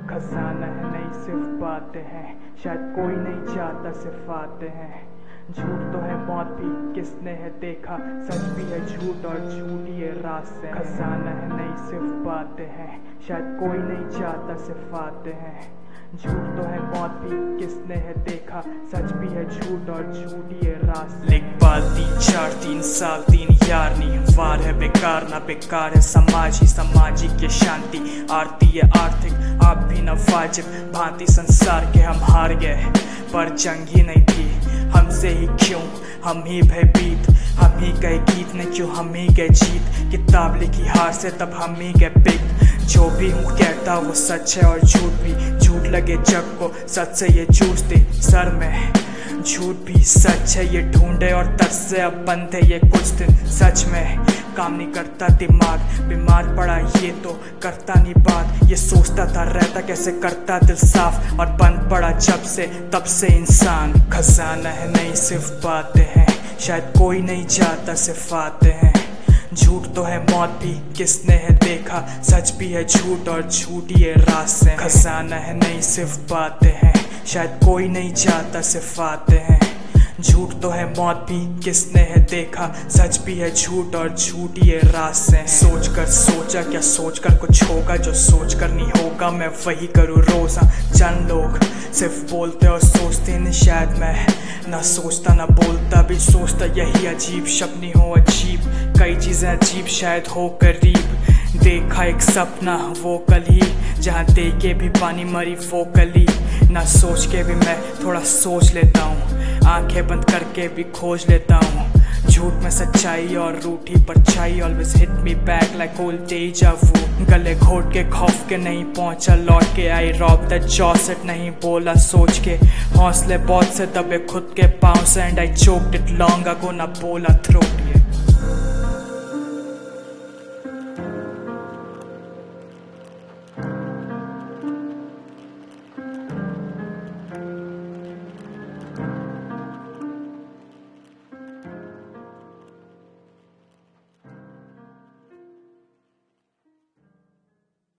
खजाना है नहीं सिर्फ बातें हैं, शायद कोई नहीं चाहता सिर्फ आते हैं। झूठ तो है मौत भी किसने है देखा, सच भी है झूठ और झूठ ये रास्ते। खजाना है नहीं सिर्फ बातें हैं, शायद कोई नहीं चाहता सिर्फ आते हैं। झूठ तो है मौत भी किसने है देखा, सच भी है झूठ और झूठ ये रास्ते। लिख बाल 3-4 साल 3 यार नहीं वार है बेकार ना बेकार है समाज ही सामाजिक ये शांति आरती है आर्थिक आप भी न वाजिब भांति संसार के हम हार गए पर जंग ही नहीं थी हमसे ही क्यों हम ही भयभीत हम ही गए गीत ने क्यों हम ही गए जीत किताब लिखी हार से तब हम ही गए पिक जो भी हूँ कहता वो सच है और झूठ भी झूठ लगे जग को सच से ये जूझते सर में झूठ भी सच है ये ढूंढे और तरसे अब बंद है ये कुछ दिन सच में काम नहीं करता दिमाग बीमार पड़ा ये तो करता नहीं बात ये सोचता था रहता कैसे करता दिल साफ और बंद पड़ा जब से तब से इंसान। खजाना है नहीं सिर्फ बातें हैं शायद कोई नहीं चाहता सिर्फ आते हैं। झूठ तो है मौत भी किसने है देखा सच भी है झूठ और झूठ ये रास्ते। खजाना है नहीं सिर्फ बातें हैं शायद कोई नहीं चाहता सिर्फ आते हैं। झूठ तो है मौत भी किसने है देखा सच भी है झूठ और झूठ ये रास्ते। सोच कर सोचा क्या सोच कर कुछ होगा जो सोच कर नहीं होगा मैं वही करूँ रोज़। चंद लोग सिर्फ बोलते और सोचते नहीं शायद मैं ना सोचता ना बोलता भी सोचता यही अजीब शब्द नहीं हो अजीब कई चीज़ें अजीब शायद हो करीब देखा एक सपना वो कल ही जहाँ देखे भी पानी मरी वो कली ना सोच के भी मैं थोड़ा सोच लेता हूँ आंखें बंद करके भी खोज लेता हूँ झूठ में सच्चाई और रूठी परछाई always hit me back like old deja vu गले घोट के खौफ के नहीं पहुंचा लौट के आई रॉब द जॉ सेट नहीं बोला सोच के हौसले बहुत से दबे खुद के पाँव से and I choked it long ago ना बोला थ्रोट